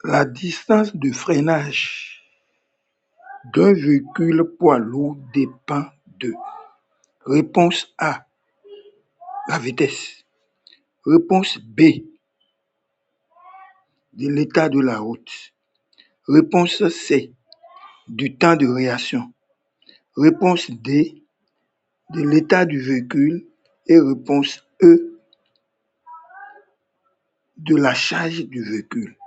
La distance de freinage d'un véhicule poids lourd dépend de: réponse A, la vitesse. Réponse B, de l'état de la route. Réponse C, du temps de réaction. Réponse D, de l'état du véhicule. Et réponse E, de la charge du véhicule.